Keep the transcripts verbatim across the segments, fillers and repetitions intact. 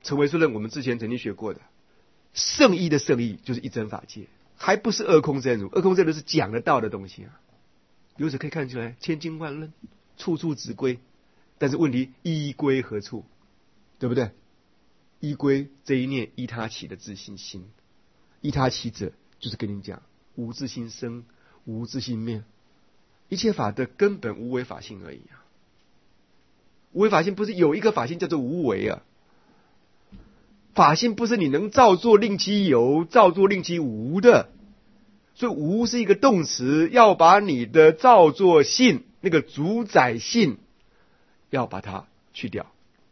成唯识论我们之前曾经学过的，圣义的圣义就是一真法界，还不是二空真如。二空真如是讲得到的东西啊。由此可以看出来，千经万论，处处直归。但是问题依归何处？对不对？依归这一念依他起的自性心，依他起者就是跟你讲，无自性生，无自性灭，一切法的根本无为法性而已啊。无为法性不是有一个法性叫做无为啊，法性不是你能造作令其有，造作令其无的。所以无是一个动词，要把你的造作性那个主宰性要把它去掉。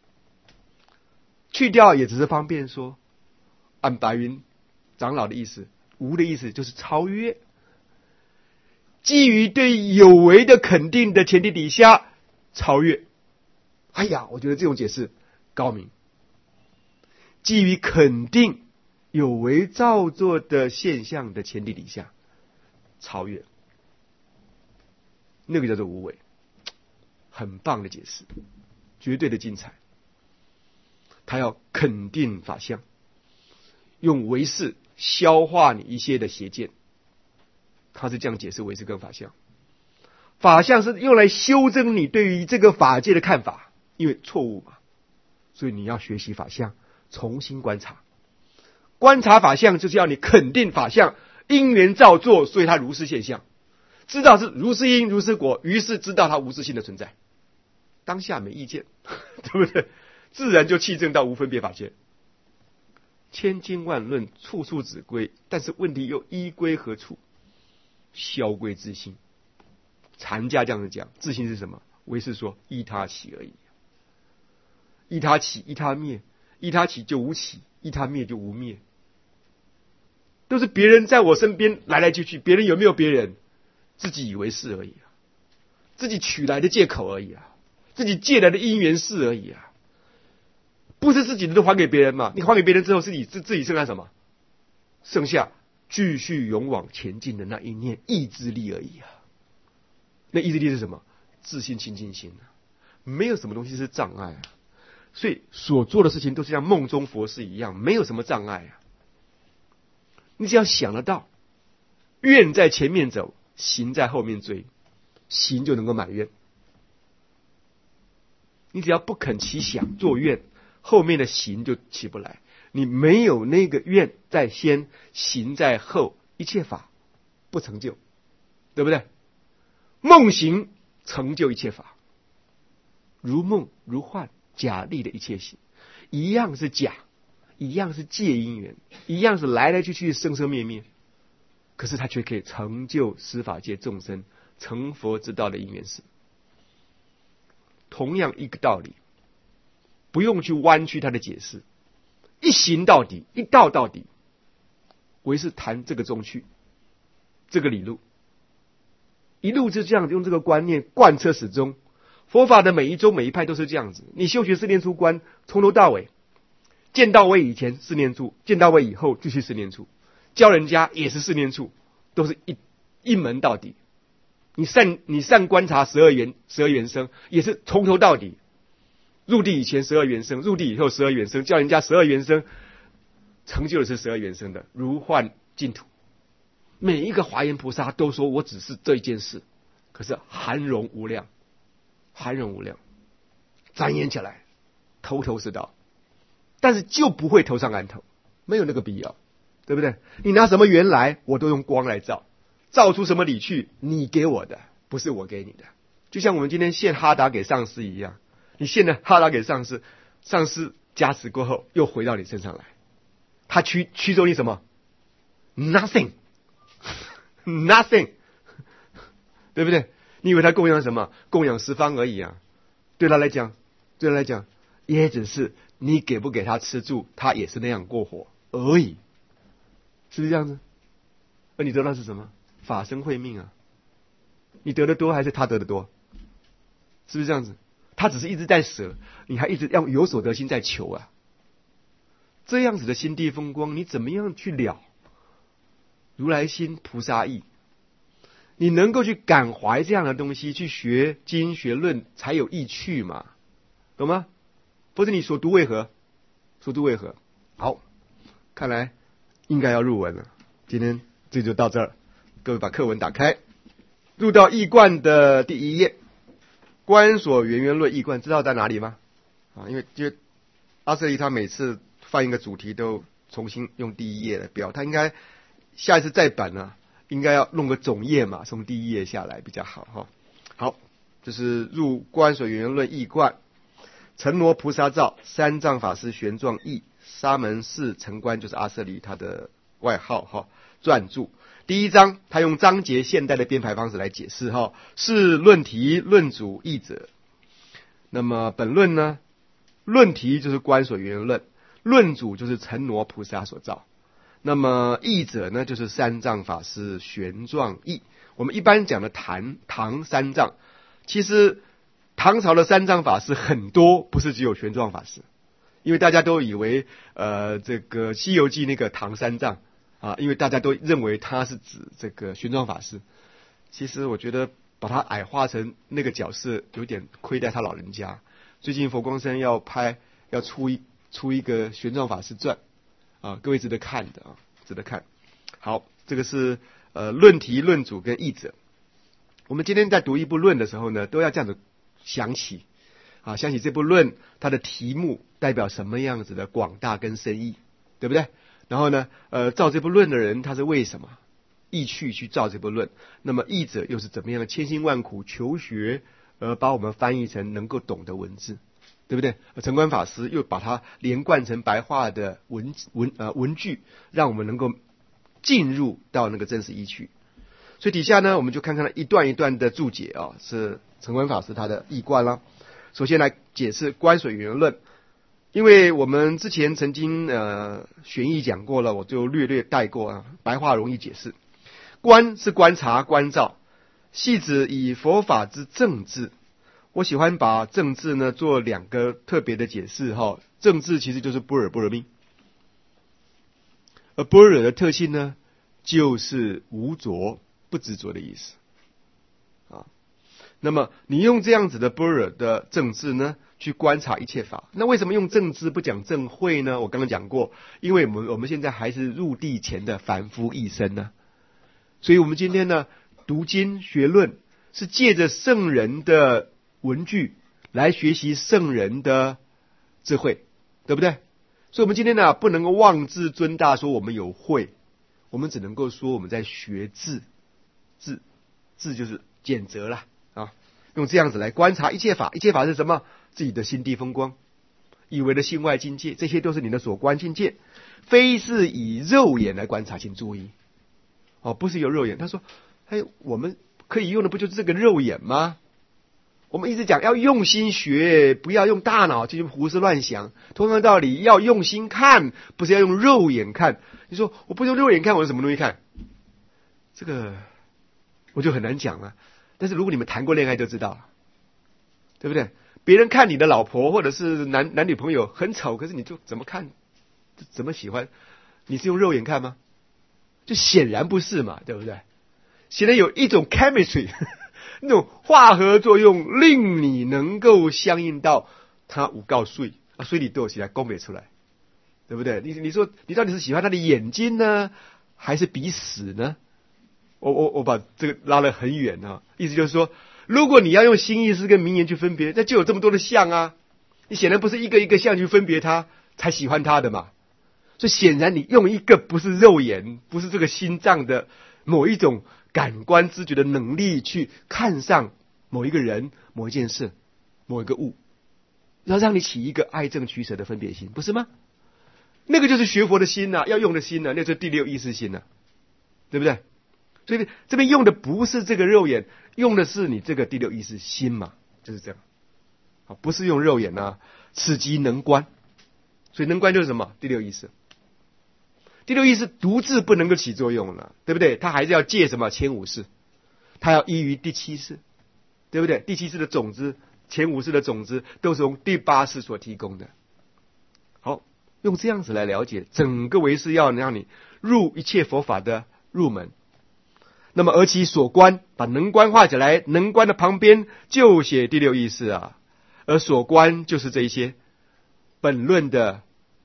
去掉也只是方便说，按白云长老的意思，无的意思就是超越。基于对有为的肯定的前提底下，超越。哎呀，我觉得这种解释高明。基于肯定有为造作的现象的前提底下，超越。那个叫做无为，很棒的解释，绝对的精彩。他要肯定法相，用唯识消化你一些的邪见。他是这样解释唯识跟法相。法相是用来修正你对于这个法界的看法，因为错误嘛，所以你要学习法相，重新观察。观察法相就是要你肯定法相因缘造作，所以它如是现象，知道是如是因如是果，于是知道它无自性的存在。当下没意见，对不对？自然就契证到无分别法界。千经万论，处处指归，但是问题又依归何处？消归自性。禅家这样子讲，自性是什么？唯识说依他起而已。依他起，依他灭，依他起就无起，依他灭就无灭。都是别人在我身边来来去去，别人有没有别人？自己以为是而已啊，自己取来的借口而已啊，自己借来的因缘事而已啊。不是自己的都还给别人嘛？你还给别人之后，自己自自己剩下什么？剩下继续勇往前进的那一念意志力而已啊。那意志力是什么？自信清净心啊，没有什么东西是障碍啊。所以所做的事情都是像梦中佛事一样，没有什么障碍啊。你只要想得到，愿在前面走，行在后面追，行就能够满愿。你只要不肯起想做愿，后面的行就起不来。你没有那个愿在先，行在后，一切法不成就，对不对？梦行成就一切法，如梦如幻假立的一切行，一样是假，一样是借因缘，一样是来来去去生生灭灭，可是它却可以成就十法界众生成佛之道的因缘事。同样一个道理，不用去弯曲它的解释，一行到底，一道到底。唯是谈这个中去，这个理路，一路就这样用这个观念贯彻始终。佛法的每一宗每一派都是这样子，你修学四念处观，从头到尾，见到位以前四念处，见到位以后继续四念处，教人家也是四念处，都是一一门到底。你善你善观察十二缘十二缘生，也是从头到底。入地以前十二缘生，入地以后十二缘生，教人家十二缘生，成就的是十二缘生的如幻净土。每一个华严菩萨都说我只是这一件事，可是含容无量，含容无量，展演起来头头是道，但是就不会头上安头，没有那个必要，对不对？你拿什么缘来，我都用光来照，照出什么理去，你给我的，不是我给你的。就像我们今天献哈达给上师一样，你献了哈达给上师，上师加持过后又回到你身上来，他驱驱走你什么 ？Nothing， nothing， 对不对？你以为他供养什么？供养十方而已啊！对他来讲，对他来讲，也只是你给不给他吃住，他也是那样过活而已，是不是这样子？而你得到是什么？法身慧命啊！你得的多还是他得的多？是不是这样子？他只是一直在舍，你还一直要有所得心在求啊！这样子的心地风光，你怎么样去了如来心菩萨意？你能够去感怀这样的东西，去学经学论才有意趣嘛，懂吗？否则你所读为何？ 所住为何？好，看来应该要入文了。今天这就到这儿，各位把课文打开，入到易观的第一页，观所圆圆论易观，知道在哪里吗？啊，因为因为阿瑟利他每次翻一个主题都重新用第一页来标，他应该下一次再版呢，应该要弄个总页嘛，从第一页下来比较好哈。好，这是入观所圆圆论易观，成罗菩萨造，三藏法师玄奘译，沙门寺成观就是阿瑟利他的外号哈。撰著第一章，他用章节现代的编排方式来解释哈，是论题、论主、译者。那么本论呢，论题就是观所圆圆论，论主就是成罗菩萨所造，那么译者呢就是三藏法师玄奘译。我们一般讲的唐唐三藏，其实唐朝的三藏法师很多，不是只有玄奘法师，因为大家都以为呃这个西游记那个唐三藏啊，因为大家都认为他是指这个玄奘法师，其实我觉得把他矮化成那个角色有点亏待他老人家。最近佛光山要拍要出一出一个玄奘法师传啊，各位值得看的啊，值得看。好，这个是呃论题、论主跟译者。我们今天在读一部论的时候呢，都要这样子想起啊，想起这部论它的题目代表什么样子的广大跟深意，对不对？然后呢，呃，造这部论的人他是为什么意趣去造这部论？那么译者又是怎么样的千辛万苦求学，而把我们翻译成能够懂的文字，对不对？成观法师又把它连贯成白话的文文呃文句，让我们能够进入到那个真实意趣。所以底下呢，我们就看看一段一段的注解啊，是成观法师他的译观啦。首先来解释观所圆圆论。因为我们之前曾经呃玄义讲过了，我就略略带过啊，白话容易解释。观是观察观照，系指以佛法之正智。我喜欢把正智呢做两个特别的解释哈。正智其实就是般若波罗蜜，而般若的特性呢，就是无着不执着的意思啊。那么你用这样子的般若的正智呢，去观察一切法。那为什么用正知不讲正慧呢？我刚刚讲过，因为我们我们现在还是入地前的凡夫一生呢，所以我们今天呢读经学论，是借着圣人的文句来学习圣人的智慧，对不对？所以我们今天呢不能够妄自尊大说我们有慧，我们只能够说我们在学智，智智就是简则啦啊，用这样子来观察一切法。一切法是什么？自己的心地风光，以为的心外境界，这些都是你的所观境界，非是以肉眼来观察，请注意哦，不是有肉眼。他说哎，我们可以用的不就是这个肉眼吗？我们一直讲要用心学，不要用大脑去胡思乱想。同样的道理，要用心看，不是要用肉眼看。你说我不用肉眼看，我用什么东西看？这个我就很难讲了。但是如果你们谈过恋爱就知道了，对不对？别人看你的老婆或者是男男女朋友很丑，可是你就怎么看，怎么喜欢？你是用肉眼看吗？就显然不是嘛，对不对？显然有一种 chemistry 那种化合作用，令你能够相应到他五告睡啊，所以你都有起来攻没出来，对不对？你你说你到底是喜欢他的眼睛呢，还是鼻屎呢？我我我把这个拉得很远啊，意思就是说，如果你要用心意识跟名言去分别，那就有这么多的相啊，你显然不是一个一个相去分别它才喜欢它的嘛。所以显然你用一个不是肉眼，不是这个心脏的某一种感官知觉的能力去看上某一个人、某一件事、某一个物，要让你起一个爱憎取舍的分别心，不是吗？那个就是学佛的心啊，要用的心啊，那就是第六意识心啊，对不对？所以这边用的不是这个肉眼，用的是你这个第六意识心嘛，就是这样。好，不是用肉眼啊，此即能观。所以能观就是什么？第六意识。第六意识独自不能够起作用了，对不对？它还是要借什么？前五识，它要依于第七识，对不对？第七识的种子，前五识的种子都是从第八识所提供的。好，用这样子来了解整个唯识，要让你入一切佛法的入门。那么而其所观，把能观画起来，能观的旁边就写第六意识啊，而所观就是这一些本论的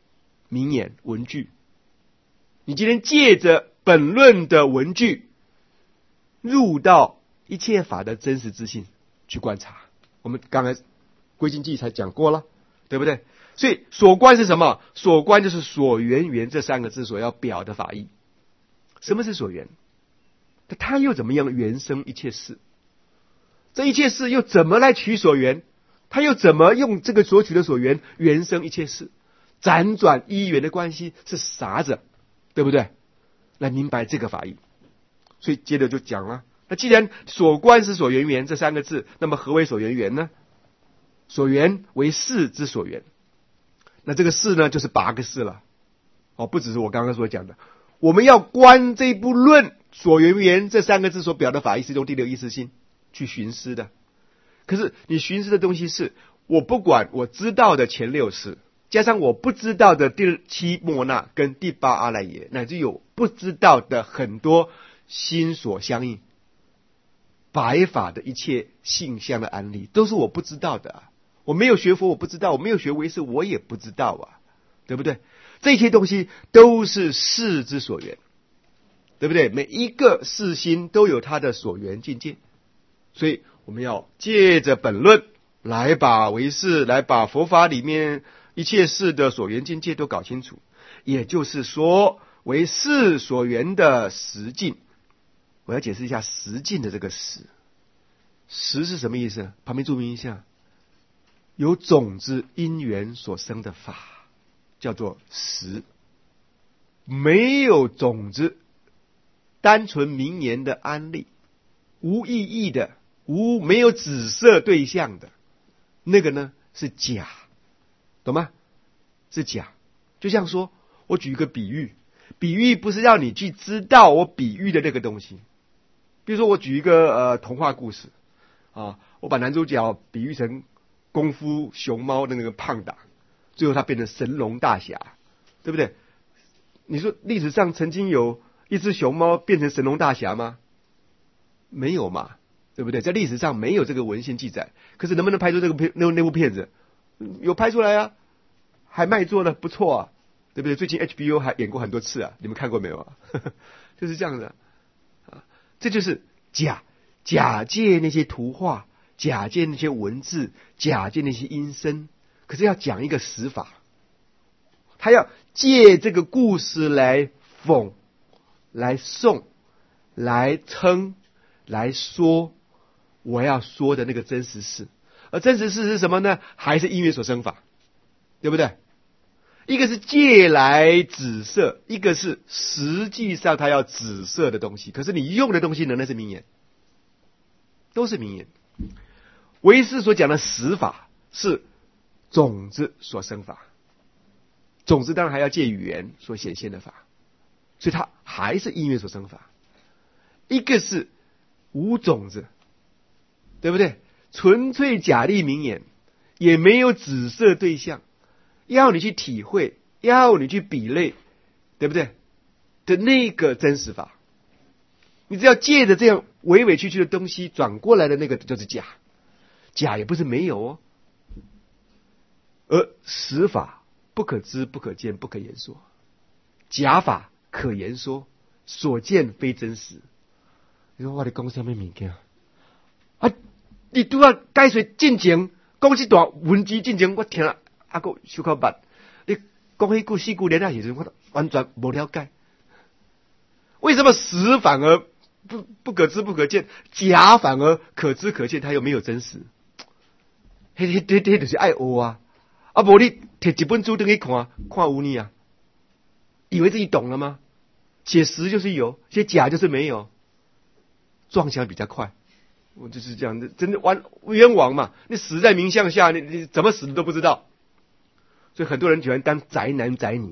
名言文句，你今天借着本论的文句，入到一切法的真实自性去观察。我们刚才归经记才讲过了，对不对？所以所观是什么？所观就是所缘缘这三个字所要表的法义。什么是所缘？它又怎么样缘生一切事？这一切事又怎么来取所缘？它又怎么用这个所取的所缘缘生一切事？辗转依缘的关系是啥子？对不对？来明白这个法义。所以接着就讲了，那既然所观是所缘缘这三个字，那么何为所缘缘呢？所缘为事之所缘。那这个事呢，就是八个事了。哦，不只是我刚刚所讲的，我们要观这部论所缘缘这三个字所表的法义是用第六意识心去寻思的。可是你寻思的东西是我不管我知道的前六识，加上我不知道的第七末那跟第八阿赖耶，乃至有不知道的很多心所相应白法的一切性相的案例，都是我不知道的啊。我没有学佛我不知道，我没有学唯识我也不知道啊，对不对？这些东西都是事之所缘，对不对？每一个事心都有它的所缘境界，所以我们要借着本论来把唯识，来把佛法里面一切事的所缘境界都搞清楚。也就是说，为事所缘的实境。我要解释一下实境的这个实。实是什么意思？旁边注明一下，有种子因缘所生的法叫做实，没有种子单纯名言的安例，无意义的，无没有指色对象的，那个呢是假，懂吗？是假。就像说我举一个比喻，比喻不是让你去知道我比喻的那个东西。比如说我举一个呃童话故事啊，我把男主角比喻成功夫熊猫的那个胖达，最后他变成神龙大侠，对不对？你说历史上曾经有一只熊猫变成神龙大侠吗？没有嘛，对不对？在历史上没有这个文献记载。可是能不能拍出这个片那那部片子？有拍出来啊，还卖座呢，不错啊，对不对？最近 H B O 还演过很多次啊，你们看过没有啊？就是这样的啊，这就是假假借那些图画，假借那些文字，假借那些音声，可是要讲一个实法，他要借这个故事来讽、来颂、来称、来说我要说的那个真实事。而真实事是什么呢？还是因缘所生法，对不对？一个是借来指色，一个是实际上他要指色的东西，可是你用的东西呢，那是名言，都是名言。唯识所讲的实法是种子所生法，种子当然还要借缘所显现的法，所以它还是因缘所生法。一个是无种子，对不对？纯粹假立名言，也没有指色对象，要你去体会，要你去比类，对不对？的那个真实法，你只要借着这样委委屈屈的东西转过来的那个就是假，假也不是没有哦。而实法不可知、不可见、不可言说，假法可言说，所见非真实。你说我在讲什么物件啊？你拄啊解说进前讲这段文字进前，我听了还佫手口捌。你讲迄句四句连啊时阵，我完全无了解。为什么实反而不不可知不可见，假反而可知可见？它又没有真实。迄迄迄迄就是爱学啊！啊，无你摕一本书登去看，看有你啊？以为自己懂了吗？写实就是有，写假就是没有，撞墙比较快。我就是这样的，真的玩冤枉嘛！你死在名相下，你你怎么死的都不知道。所以很多人喜欢当宅男宅女。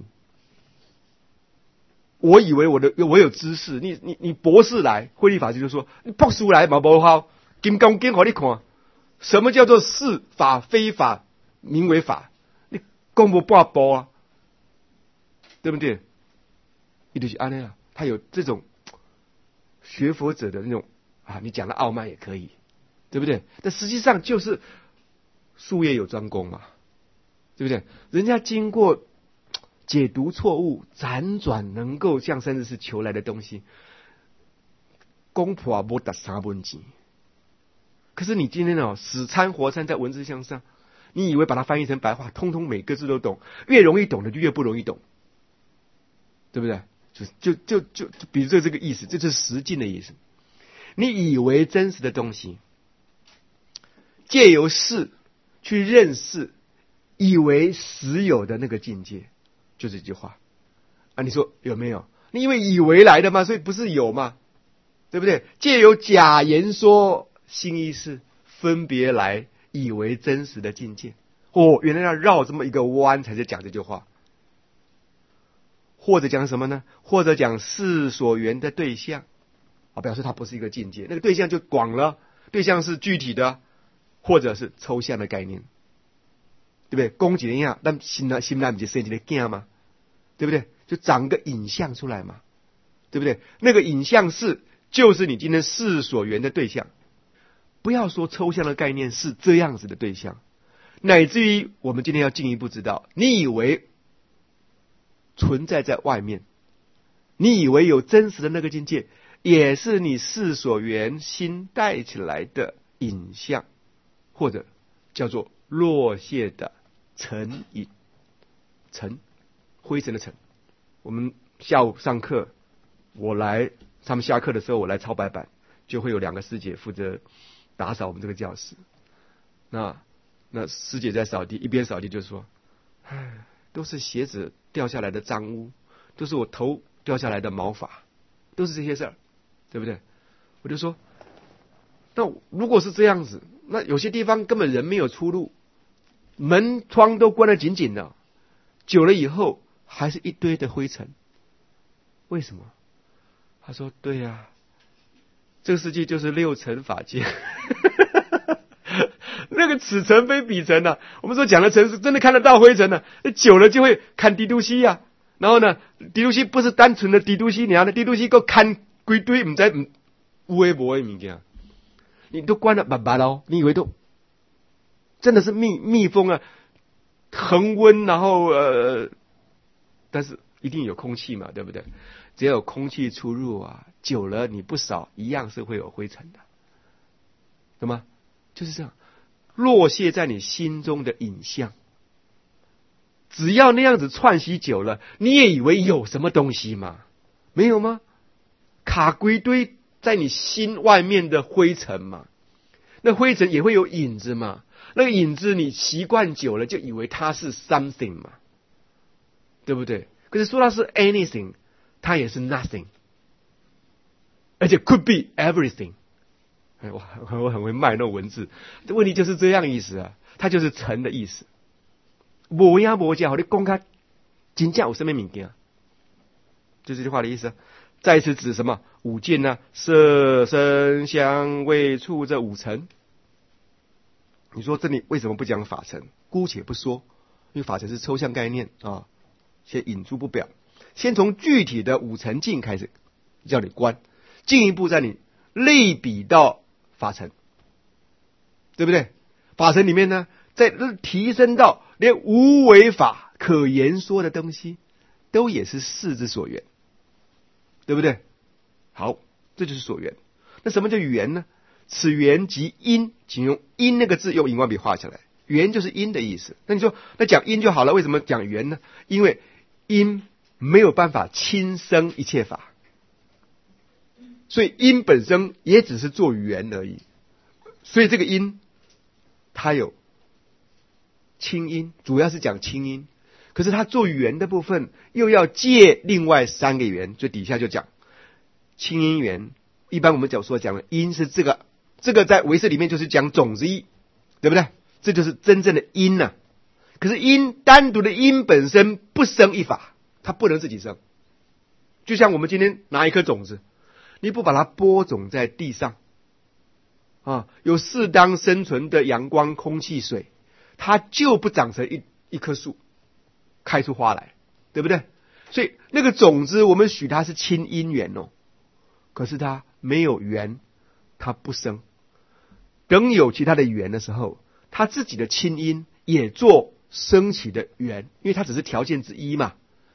我以为我的我有知识，你你你博士来，慧律法师就说你博士来嘛不好，金刚经给你看，什么叫做是法非法，名为法，你讲不半步啊，对不对？一就是安尼啊，他有这种学佛者的那种。啊，你讲的傲慢也可以，对不对？但实际上就是术业有专攻嘛，对不对？人家经过解读错误，辗转能够向甚至是求来的东西，公婆不打三分钱。可是你今天哦，死掺活掺在文字向上，你以为把它翻译成白话，通通每个字都懂，越容易懂的就越不容易懂，对不对？就就就就就比如说这个意思，这就是实境的意思。你以为真实的东西，借由事去认识，以为实有的那个境界，就这句话啊，你说有没有？你因为以为来的嘛，所以不是有嘛，对不对？借由假言说心意识，分别来以为真实的境界。哦，原来要绕这么一个弯才是讲这句话。或者讲什么呢？或者讲事所缘的对象，啊，表示它不是一个境界，那个对象就广了，对象是具体的，或者是抽象的概念，对不对？讲一样，但心内心内不是生一个囝吗？对不对？就长个影像出来嘛，对不对？那个影像是就是你今天事所缘的对象。不要说抽象的概念是这样子的对象，乃至于我们今天要进一步知道，你以为存在在外面，你以为有真实的那个境界，也是你事所缘心带起来的影像，或者叫做落谢的尘影。尘，灰尘的尘。我们下午上课，我来，他们下课的时候我来抄白板，就会有两个师姐负责打扫我们这个教室。那那师姐在扫地，一边扫地就说：“唉，都是鞋子掉下来的脏污，都是我头掉下来的毛发，都是这些事儿，对不对？”我就说，那如果是这样子，那有些地方根本人没有出路，门窗都关得紧紧的，久了以后还是一堆的灰尘，为什么？他说：“对呀、啊，这个世界就是六尘法界。”那个此尘非彼尘啊，我们说讲的尘是真的看得到灰尘呢、啊，久了就会看地都西呀。然后呢，地都西不是单纯的地都西，你看地都西够看归堆，唔知唔有诶无诶物件，你都关了巴巴咯，你以为都真的是密密封啊，恒温，然后呃，但是一定有空气嘛，对不对？只要有空气出入啊，久了你不扫一样是会有灰尘的，懂吗？就是这样。落谢在你心中的影像，只要那样子串习久了，你也以为有什么东西吗？没有吗？卡归堆在你心外面的灰尘嘛，那灰尘也会有影子嘛，那个影子你习惯久了就以为它是 something 嘛，对不对？可是说它是 anything， 它也是 nothing， 而且 could be everything。哎，我我很会卖那种文字，问题就是这样意思啊，它就是尘的意思。无影无迹，你讲它真正有什么物件？就这句话的意思。再次指什么？五境呢、啊？色、声、香、味、触这五尘。你说这里为什么不讲法尘？姑且不说，因为法尘是抽象概念啊，先引诸不表。先从具体的五尘境开始叫你观，进一步在你类比到法尘，对不对？法尘里面呢，再提升到连无为法可言说的东西，都也是事之所缘，对不对？好，这就是所缘。那什么叫缘呢？此缘即因，请用因那个字用荧光笔画下来，缘就是因的意思。那你说，那讲因就好了，为什么讲缘呢？因为因没有办法亲生一切法。所以因本身也只是做缘而已，所以这个因它有亲因，主要是讲亲因，可是它做缘的部分又要借另外三个缘，所以底下就讲亲因缘。一般我们讲说讲的因是这个，这个在唯识里面就是讲种子义，对不对？这就是真正的因呐、啊。可是因单独的因本身不生一法，它不能自己生。就像我们今天拿一颗种子，你不把它播种在地上啊，有适当生存的阳光、空气、水，它就不长成一一棵树，开出花来，对不对？所以那个种子，我们许它是亲因缘哦，可是它没有缘，它不生。等有其他的缘的时候，它自己的亲因也做升起的缘，因为它只是条件之一嘛。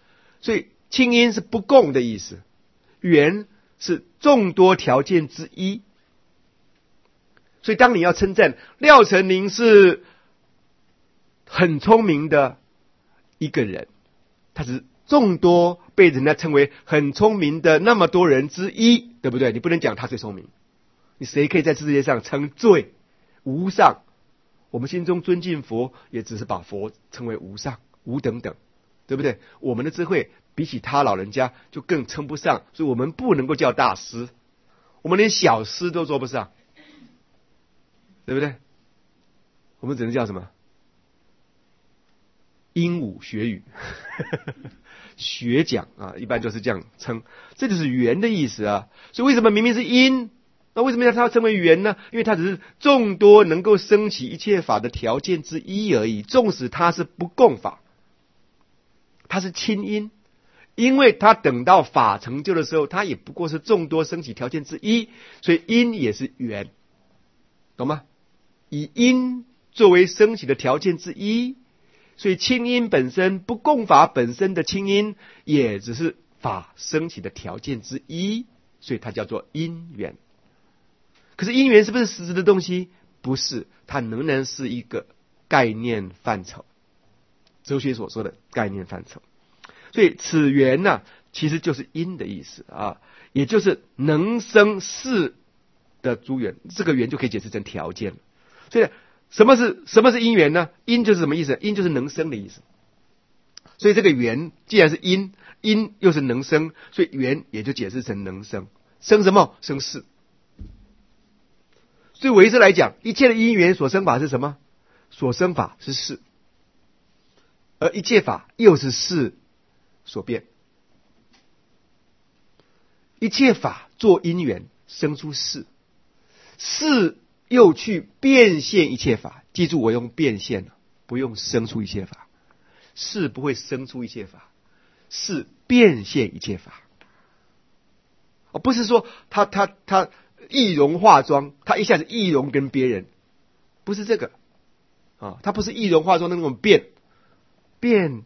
所以清因是不共的意思，缘是众多条件之一。所以当你要称赞廖成宁是很聪明的一个人，他是众多被人家称为很聪明的那么多人之一，对不对？你不能讲他最聪明，你谁可以在世界上称最无上？我们心中尊敬佛，也只是把佛称为无上无等等，对不对？我们的智慧比起他老人家就更称不上，所以我们不能够叫大师，我们连小师都做不上，对不对？我们只能叫什么？鹦鹉学语学讲啊，一般就是这样称，这就是缘的意思啊。所以为什么明明是因，那为什么要它称为缘呢？因为它只是众多能够升起一切法的条件之一而已，纵使它是不共法，它是亲因，因为它等到法成就的时候，它也不过是众多升起条件之一，所以因也是缘，懂吗？以因作为升起的条件之一，所以清因本身不共法本身的清因也只是法升起的条件之一，所以它叫做因缘。可是因缘是不是实质的东西？不是，它仍然是一个概念范畴，哲学所说的概念范畴。所以此缘呢、啊，其实就是因的意思啊，也就是能生事的诸缘，这个缘就可以解释成条件了。所以什么是什么是因缘呢？因就是什么意思？因就是能生的意思。所以这个缘既然是因，因又是能生，所以缘也就解释成能生。生什么？生事。所以唯识来讲，一切的因缘所生法是什么？所生法是事，而一切法又是事所变。一切法做因缘生出事，事又去变现一切法。记住，我用变现了，不用生出一切法。事不会生出一切法，是变现一切法。哦，不是说他他他易容化妆，他一下子易容跟别人，不是这个啊，他不是易容化妆的那种变变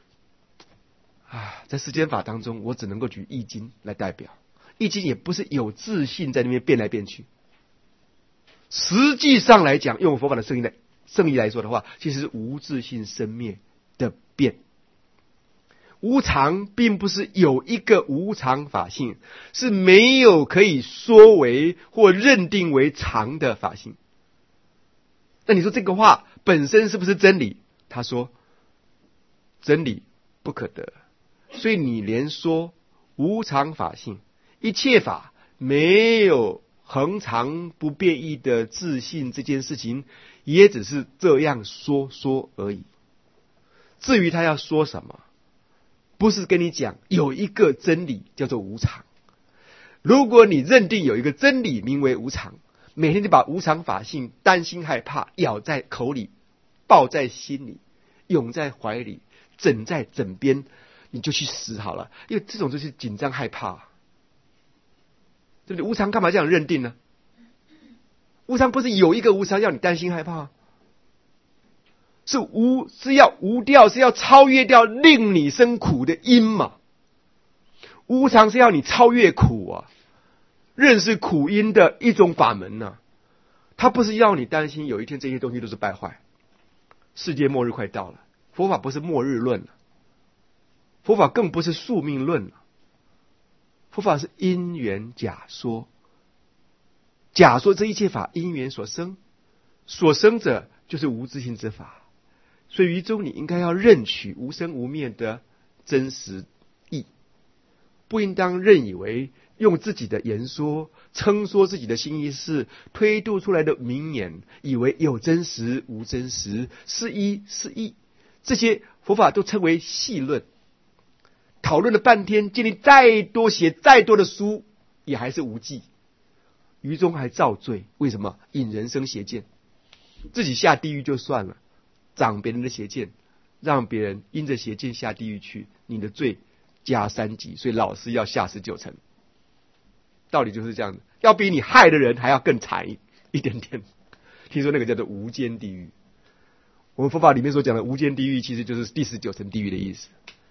啊。在世间法当中，我只能够举易经来代表，易经也不是有自信在那边变来变去。实际上来讲，用佛法的圣义来圣义来说的话，其实是无自性生灭的变。无常并不是有一个无常法性，是没有可以说为或认定为常的法性。那你说这个话本身是不是真理？他说真理不可得，所以你连说无常法性，一切法没有恒常不变异的自信这件事情，也只是这样说说而已。至于他要说什么，不是跟你讲有一个真理叫做无常。如果你认定有一个真理名为无常，每天就把无常法性担心害怕咬在口里，抱在心里，拥在怀里，枕在枕边，你就去死好了。因为这种就是紧张害怕，对不对？无常干嘛这样认定呢？无常不是有一个无常要你担心害怕，是无是要无掉，是要超越掉令你生苦的因嘛。无常是要你超越苦啊，认识苦因的一种法门啊。它不是要你担心有一天这些东西都是败坏，世界末日快到了。佛法不是末日论了，佛法更不是宿命论了，佛法是因缘假说。假说这一切法因缘所生，所生者就是无自性之法。所以于中你应该要认取无生无灭的真实义，不应当认以为用自己的言说称说自己的心意识推度出来的名言，以为有真实无真实，是一是义，这些佛法都称为戏论。讨论了半天，建立再多写再多的书，也还是无济，于中还造罪。为什么？引人生邪见，自己下地狱就算了，长别人的邪见，让别人因着邪见下地狱去，你的罪加三级，所以老师要下十九层。道理就是这样的，要比你害的人还要更惨一一点点。听说那个叫做无间地狱，我们佛法里面所讲的无间地狱，其实就是第十九层地狱的意思。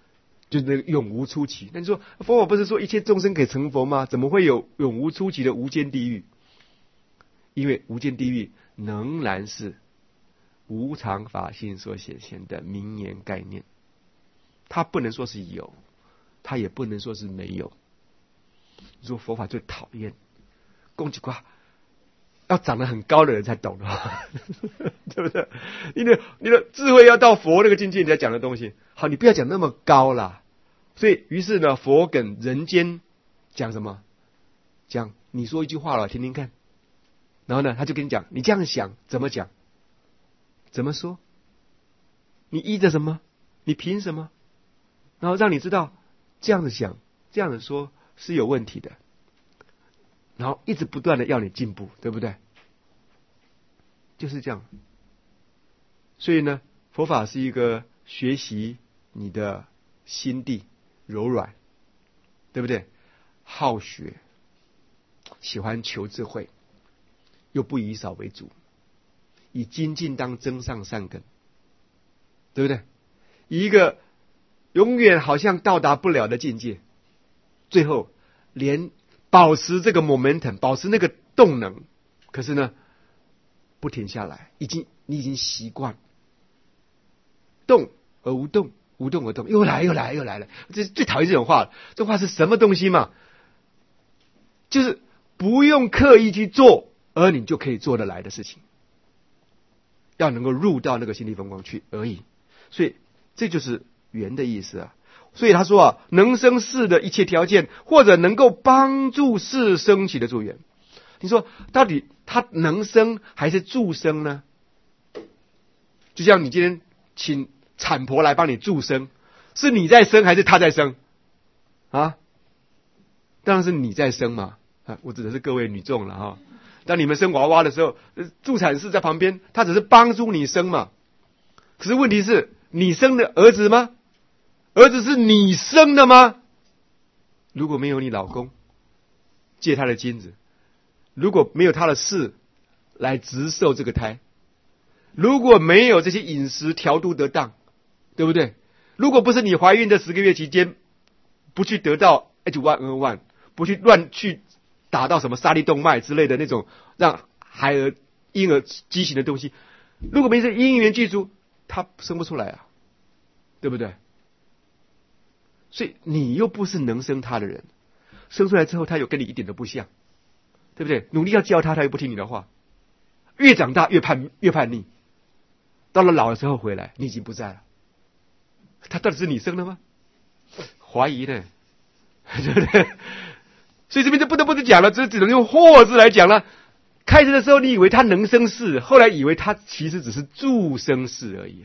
就是那个永无出期。那你说佛法不是说一切众生可以成佛吗？怎么会有永无出期的无间地狱？因为无间地狱仍然是无常法性所显现的名言概念，它不能说是有，它也不能说是没有。你说佛法最讨厌攻击瓜，要长得很高的人才懂的话，对不对？你的你的智慧要到佛那个境界，你才讲的东西。好，你不要讲那么高啦。所以，于是呢，佛跟人间讲什么？讲你说一句话了，听听看。然后呢，他就跟你讲，你这样想怎么讲？怎么说？你依着什么？你凭什么？然后让你知道这样子想，这样子说是有问题的。然后一直不断的要你进步，对不对？就是这样。所以呢，佛法是一个学习你的心地柔软，对不对？好学，喜欢求智慧，又不以少为主，以精进当增上善根，对不对？以一个永远好像到达不了的境界，最后连保持这个 momentum， 保持那个动能，可是呢，不停下来，已经你已经习惯动而无动，无动而动，又来又来又来了。这是最讨厌这种话了。这话是什么东西嘛？就是不用刻意去做，而你就可以做得来的事情，要能够入到那个心地风光去而已。所以这就是缘的意思啊。所以他说啊，能生事的一切条件，或者能够帮助事生起的助缘。你说到底他能生还是助生呢？就像你今天请产婆来帮你助生，是你在生还是他在生啊？当然是你在生嘛。啊，我指的是各位女众了哈。当你们生娃娃的时候，助产士在旁边，他只是帮助你生嘛。可是问题是，你生的儿子吗？儿子是你生的吗？如果没有你老公借他的精子，如果没有他的事来直受这个胎，如果没有这些饮食调度得当，对不对？如果不是你怀孕的十个月期间不去得到 H 一 N 一， 不去乱去打到什么沙利动脉之类的那种让孩儿婴儿畸形的东西，如果没这因缘具足，他生不出来啊，对不对？所以你又不是能生他的人，生出来之后他又跟你一点都不像，对不对？努力要教他，他又不听你的话，越长大越叛越叛逆，到了老的时候回来，你已经不在了，他到底是你生的吗？怀疑呢，对不对？所以这边就不得不讲了，这只能用或字来讲了。开始的时候你以为他能生事，后来以为他其实只是助生事而已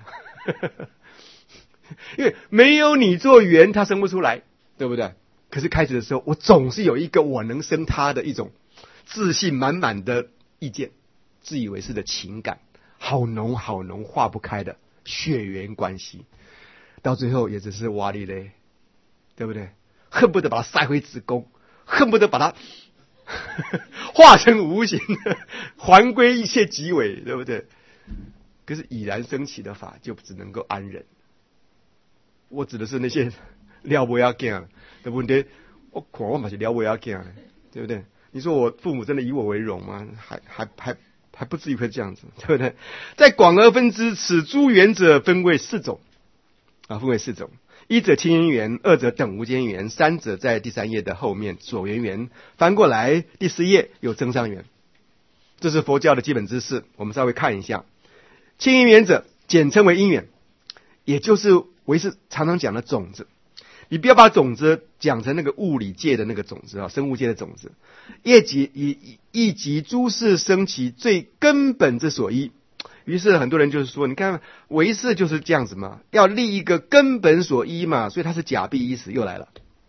因为没有你做缘，他生不出来，对不对？可是开始的时候，我总是有一个我能生他的一种自信满满的意见，自以为是的情感，好浓好浓化不开的血缘关系，到最后也只是哇哩嘞，对不对？恨不得把它塞回子宫，恨不得把它化成无形，还归一切即伪，对不对？可是已然升起的法，就只能够安忍。我指的是那些了不要紧的问题，我看我嘛是了不要紧，对不对？你说我父母真的以我为荣吗？还还还还不至于会这样子，对不对？在广而分之，此诸缘者分为四种啊，分为四种。一者亲因缘，二者等无间缘，三者在第三页的后面所缘缘。翻过来第四页有增上缘，这是佛教的基本知识。我们稍微看一下，亲因缘者简称为因缘，也就是唯识常常讲的种子。你不要把种子讲成那个物理界的那个种子啊，生物界的种子。业即以一即诸事生起最根本之所依。于是很多人就是说，你看唯识就是这样子嘛，要立一个根本所依嘛，所以它是假必依词又来了。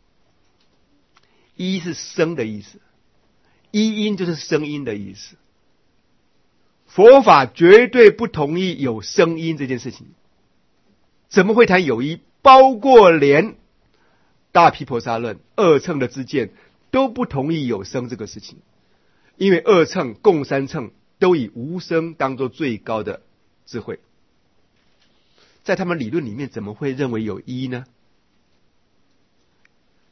依是生的意思，依因就是声音的意思。佛法绝对不同意有声音这件事情，怎么会谈有依？包括连大毗婆沙论、二乘的知见都不同意有声这个事情，因为二乘、共三乘都以无声当作最高的智慧，在他们理论里面怎么会认为有依呢？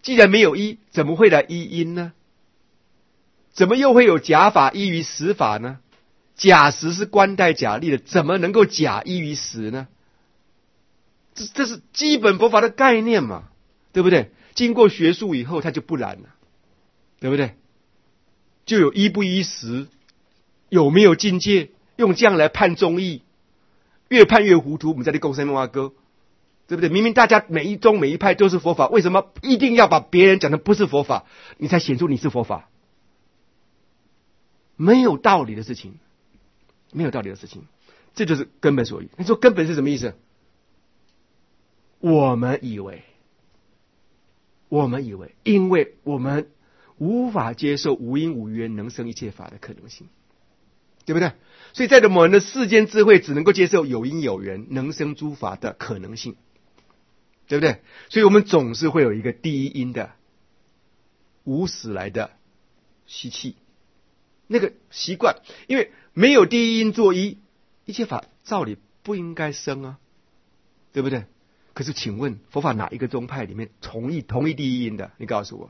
既然没有一，怎么会来一因呢？怎么又会有假法依于实法呢？假实是官代假立的，怎么能够假依于实呢？这这是基本佛法的概念嘛，对不对？经过学术以后，它就不然了，对不对？就有依不依实，有没有境界，用这样来判宗义，越判越糊涂。我们在这共生文化歌，对不对？明明大家每一宗每一派都是佛法，为什么一定要把别人讲的不是佛法，你才显出你是佛法？没有道理的事情，没有道理的事情，这就是根本所依。你说根本是什么意思？我们以为，我们以为，因为我们无法接受无因无缘能生一切法的可能性，对不对？所以在我们的世间智慧只能够接受有因有缘能生诸法的可能性，对不对？所以我们总是会有一个第一因的无始来的习气，那个习惯，因为没有第一因作依，一切法照理不应该生啊，对不对？可是请问佛法哪一个宗派里面同意同意第一因的？你告诉我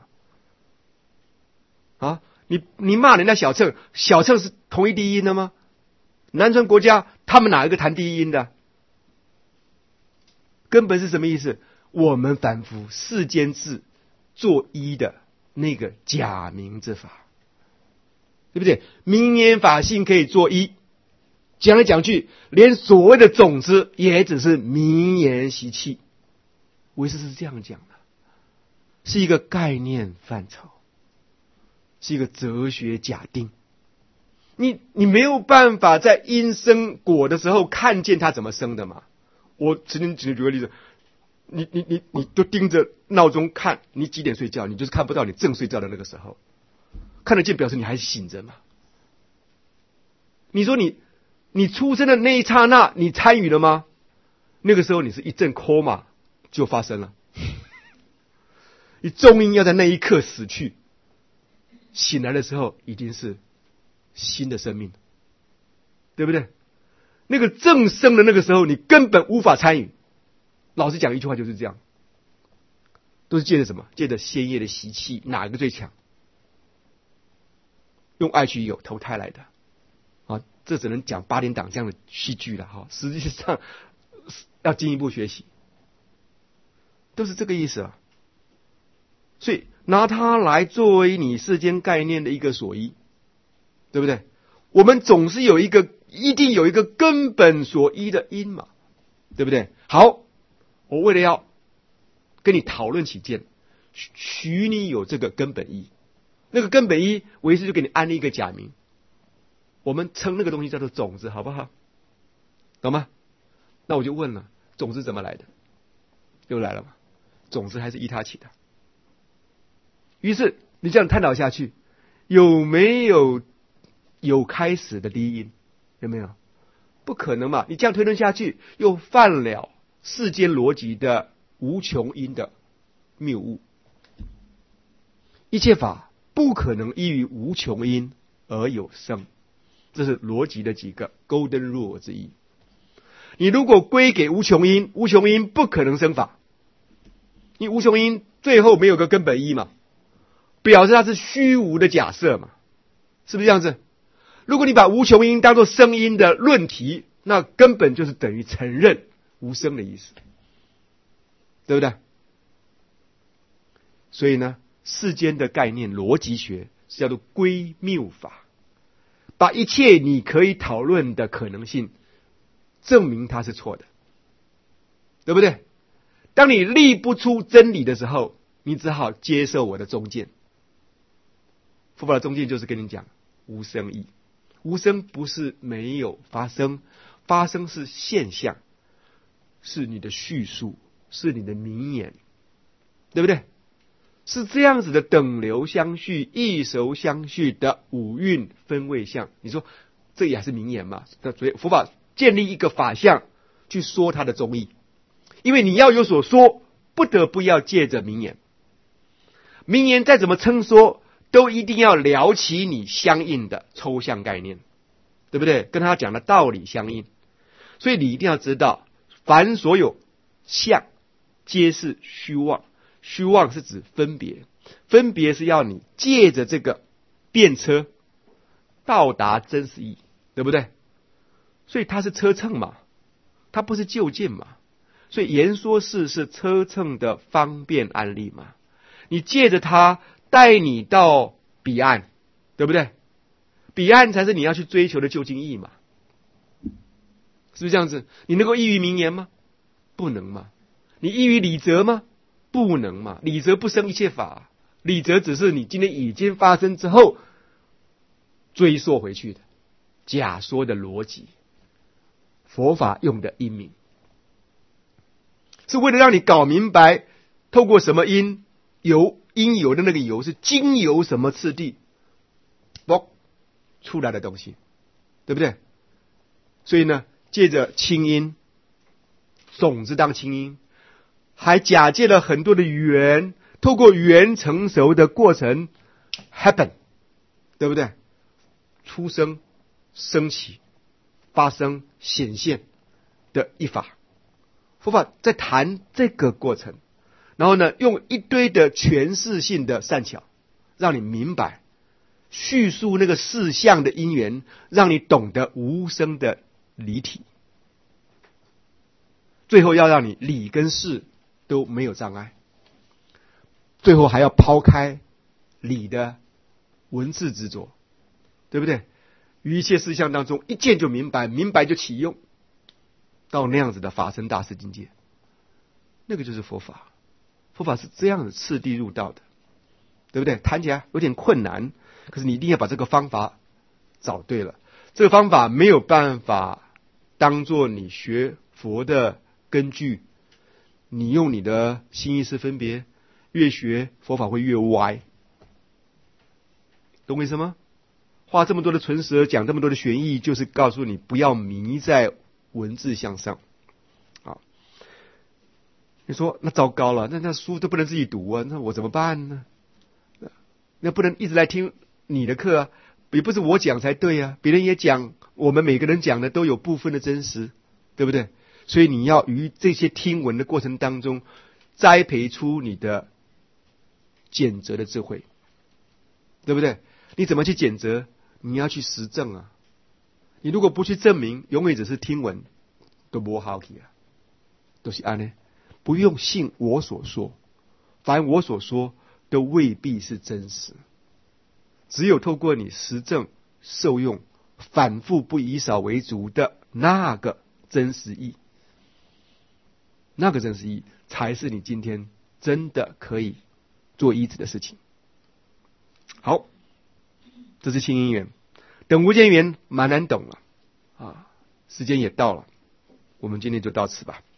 啊！你你骂人家小乘，小乘是同意第一因的吗？南传国家他们哪一个谈第一因的？根本是什么意思？我们凡夫世间智作依的那个假名之法，对不对？名言法性可以作依，讲来讲去，连所谓的种子也只是名言习气。唯识是这样讲的，是一个概念范畴，是一个哲学假定。你你没有办法在因生果的时候看见它怎么生的嘛？我曾经举举个例子，你你你你都盯着闹钟看，你几点睡觉，你就是看不到你正睡觉的那个时候，看得见表示你还醒着嘛？你说你你出生的那一刹那，你参与了吗？那个时候你是一阵 coma 就发生了，你终因要在那一刻死去，醒来的时候已经是新的生命，对不对？那个正生的那个时候，你根本无法参与。老实讲一句话就是这样，都是借着什么？借着先业的习气，哪个最强？用爱去有投胎来的啊！这只能讲八点档这样的戏剧了哈。实际上要进一步学习，都是这个意思啊。所以拿它来作为你世间概念的一个所依，对不对？我们总是有一个，一定有一个根本所依的因嘛，对不对？好，我为了要跟你讨论起见，许你有这个根本依，那个根本依，唯识就给你安了一个假名，我们称那个东西叫做种子，好不好？懂吗？那我就问了，种子怎么来的？又来了嘛，种子还是依他起的。于是你这样探讨下去，有没有有开始的第一因？有没有？不可能嘛！你这样推论下去，又犯了世间逻辑的无穷因的谬误。一切法不可能依于无穷因而有生，这是逻辑的几个 golden rule 之一。你如果归给无穷因，无穷因不可能生法，因为无穷因最后没有个根本一嘛，表示它是虚无的假设嘛，是不是这样子？如果你把无穷因当作生因的论题，那根本就是等于承认无生的意思，对不对？所以呢，世间的概念逻辑学是叫做归谬法，把一切你可以讨论的可能性证明它是错的，对不对？当你立不出真理的时候，你只好接受我的中见。佛法的中见就是跟你讲无生义，无生不是没有发生，发生是现象，是你的叙述，是你的名言，对不对？是这样子的等流相续、异熟相续的五蕴分位相。你说这也还是名言嘛？所以佛法建立一个法相去说它的宗义，因为你要有所说，不得不要借着名言。名言再怎么称说，都一定要聊起你相应的抽象概念，对不对？跟他讲的道理相应。所以你一定要知道，凡所有相，皆是虚妄。 虚妄是指分别，分别是要你借着这个电车到达真实义，对不对？所以它是车乘嘛，它不是就近嘛。所以言说事是车乘的方便案例嘛，你借着它带你到彼岸，对不对？彼岸才是你要去追求的究竟义嘛，是不是这样子？你能够异于名言吗？不能嘛。你异于理则吗？不能嘛。理则不生一切法，理则只是你今天已经发生之后追溯回去的假说的逻辑。佛法用的因名是为了让你搞明白，透过什么因由，因由的那个由是经由什么次第啵出来的东西，对不对？所以呢，借着清因，种子当清因，还假借了很多的缘，透过缘成熟的过程 happen， 对不对？出生、升起、发生、显现的一法。佛法在谈这个过程，然后呢，用一堆的诠释性的善巧，让你明白，叙述那个事项的因缘，让你懂得无声的离体，最后要让你理跟事都没有障碍，最后还要抛开理的文字执着，对不对？于一切事项当中，一见就明白，明白就起用，到那样子的法身大士境界，那个就是佛法。佛法是这样的次第入道的，对不对？谈起来有点困难，可是你一定要把这个方法找对了。这个方法没有办法当做你学佛的根据，你用你的心意识分别，越学佛法会越歪，懂我意思吗？花这么多的唇舌，讲这么多的玄义，就是告诉你不要迷在文字向上。啊，你说那糟糕了，那那书都不能自己读啊，那我怎么办呢？那不能一直来听你的课啊，也不是我讲才对啊，别人也讲，我们每个人讲的都有部分的真实，对不对？所以你要于这些听闻的过程当中，栽培出你的检责的智慧，对不对？你怎么去检责？你要去实证啊！你如果不去证明，永远只是听闻，都不好去啊，都是安呢。不用信我所说，凡我所说都未必是真实。只有透过你实证受用，反复不以少为足的那个真实义，那个真实义才是你今天真的可以做依止的事情。好。这是清因缘，等无间缘蛮难懂了啊，时间也到了，我们今天就到此吧。